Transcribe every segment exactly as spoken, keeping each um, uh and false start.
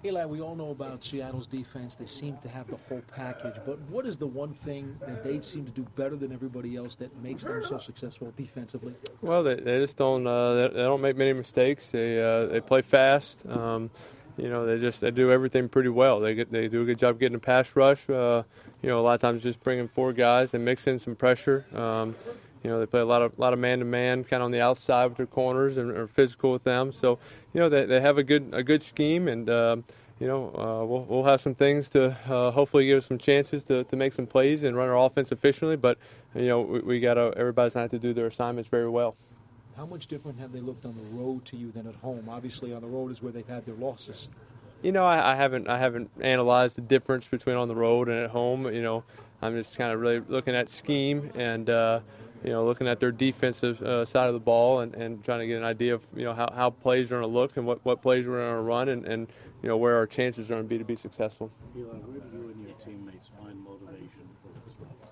Eli, we all know about Seattle's defense. They seem to have the whole package. But what is the one thing that they seem to do better than everybody else that makes them so successful defensively? Well, they, they just don't uh, they, they don't make many mistakes. They uh, they play fast. Um, you know, they just they do everything pretty well. They get they do a good job getting a pass rush. Uh, you know, a lot of times just bringing four guys and mix in some pressure. Um, you know, they play a lot of lot of man-to-man, kind of on the outside with their corners and are physical with them. So, you know, they they have a good a good scheme, and um, you know, uh, we'll we'll have some things to uh, hopefully give us some chances to, to make some plays and run our offense efficiently. But you know, we, we got to everybody's going to have to do their assignments very well. How much different have they looked on the road to you than at home? Obviously, on the road is where they've had their losses. You know, I, I haven't I haven't analyzed the difference between on the road and at home. You know, I'm just kind of really looking at scheme and uh, you know looking at their defensive uh, side of the ball and, and trying to get an idea of you know how, how plays are going to look and what, what plays we're going to run and, and you know where our chances are going to be to be successful. Eli, where do you and your teammates find motivation for this level?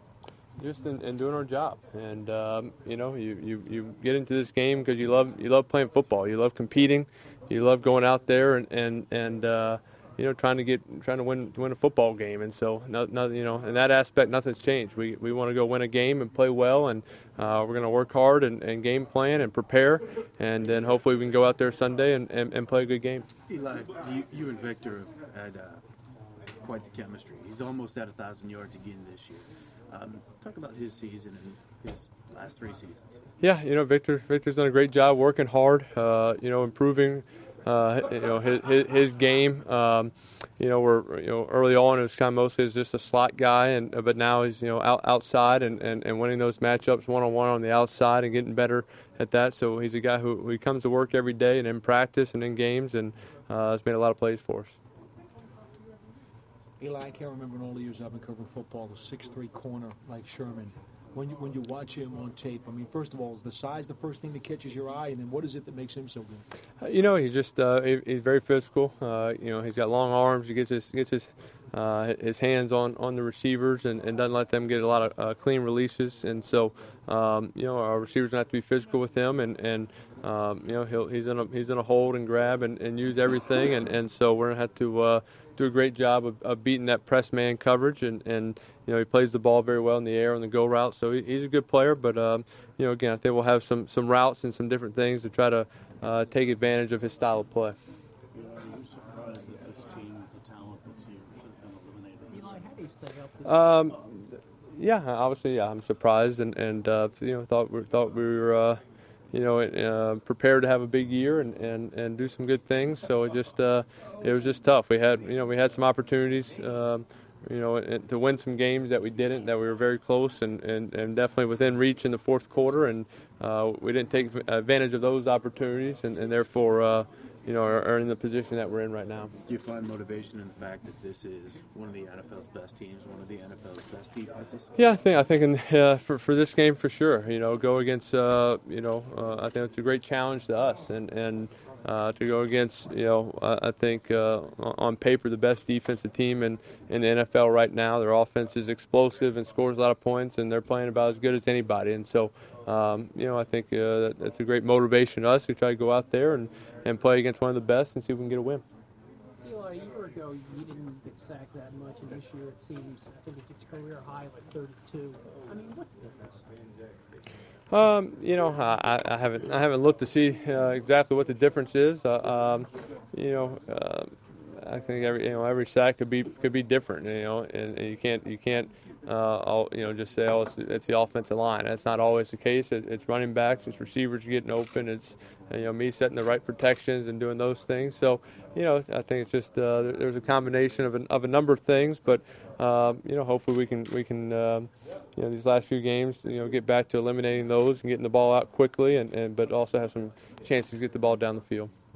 Just in, in doing our job, and um, you know, you, you, you get into this game because you love you love playing football, you love competing, you love going out there and and and uh, you know trying to get trying to win to win a football game, and so no, no, you know in that aspect nothing's changed. We we want to go win a game and play well, and uh, we're going to work hard and, and game plan and prepare, and then hopefully we can go out there Sunday and, and, and play a good game. Eli, you, you and Victor had uh, quite the chemistry. He's almost at a thousand yards again this year. Um, talk about his season and his last three seasons. Yeah, you know, Victor. Victor's done a great job working hard. Uh, you know, improving. Uh, you know, his his, his game. Um, you know, we're you know early on it was kind of mostly as just a slot guy, and but now he's you know out, outside and, and, and winning those matchups one on one on the outside and getting better at that. So he's a guy who, who comes to work every day and in practice and in games and uh, has made a lot of plays for us. Eli, I can't remember in all the years I've been covering football, the six three corner like Sherman. When you when you watch him on tape, I mean, first of all, is the size the first thing that catches your eye, and then what is it that makes him so good? Uh, you know, he's just uh, he, he's very physical. Uh, you know, he's got long arms. He gets his gets his uh, his hands on, on the receivers and, and doesn't let them get a lot of uh, clean releases. And so, um, you know, our receivers have to be physical with him, and and um, you know he'll he's gonna he's gonna hold and grab and, and use everything, and, and so we're gonna have to. Uh, do a great job of, of beating that press man coverage, and, and you know he plays the ball very well in the air on the go route, so he, he's a good player. But um, you know again, I think we'll have some, some routes and some different things to try to uh, take advantage of his style of play. Are you surprised that this team, the talent that's here, should have been eliminated? Eli, how do you stay up with Um, yeah, obviously, yeah, I'm surprised, and and uh, you know thought we thought we were. Uh, you know, uh, prepared to have a big year and, and, and do some good things. So it just uh, it was just tough. We had you know we had some opportunities, um, you know, to win some games that we didn't, that we were very close and, and, and definitely within reach in the fourth quarter, and uh, we didn't take advantage of those opportunities, and, and therefore uh, you know are, are in the position that we're in right now. Do you find motivation in the fact that this is one of the N F L's best teams, one of the N F L's best defenses? Yeah, I think I think in, uh, for for this game for sure. You know, go against uh, you know uh, I think it's a great challenge to us, and and uh, to go against you know uh, I think uh, on paper the best defensive team in, in the N F L right now. Their offense is explosive and scores a lot of points, and they're playing about as good as anybody. And so um, you know I think uh, that, that's a great motivation to us to try to go out there and, and play against one of the best and see if we can get a win. Eli, a year ago, you didn't get sacked that much, and this year it seems, I think it's career high, like thirty-two. I mean, what's the difference? Um, you know, I, I haven't I haven't looked to see uh, exactly what the difference is. Uh, um, you know, uh, I think every you know every sack could be could be different. You know, and, and you can't you can't uh, all, you know just say oh it's, it's the offensive line. That's not always the case. It, it's running backs, it's receivers getting open. It's you know me setting the right protections and doing those things. So you know I think it's just uh, there, there's a combination of a, of a number of things. But um, you know hopefully we can we can um, you know these last few games you know get back to eliminating those and getting the ball out quickly and, and but also have some chances to get the ball down the field.